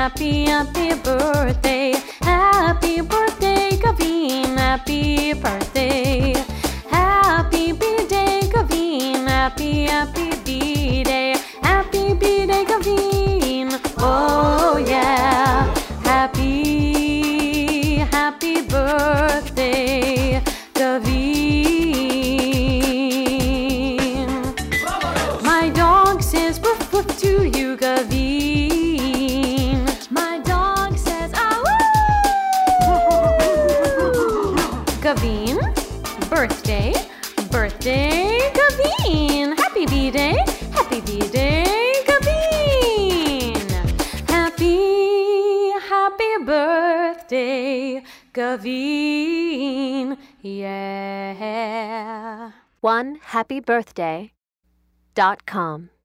happy, happy birthday. Happy birthday, Gavin. Happy birthday. Happy B-Day, Gavin. Happy, happy B-Day. Happy B-Day, Gavin. Oh yeah. Happy, happy birthday, Gavin. My dog says woof woof to you, Gavin. My dog says ah woo. Gavin, birthday, birthday, Gavin. Happy B-Day, happy B-Day, Gavin. Happy, happy birthday, Gavin. Yeah. OneHappyBirthday.com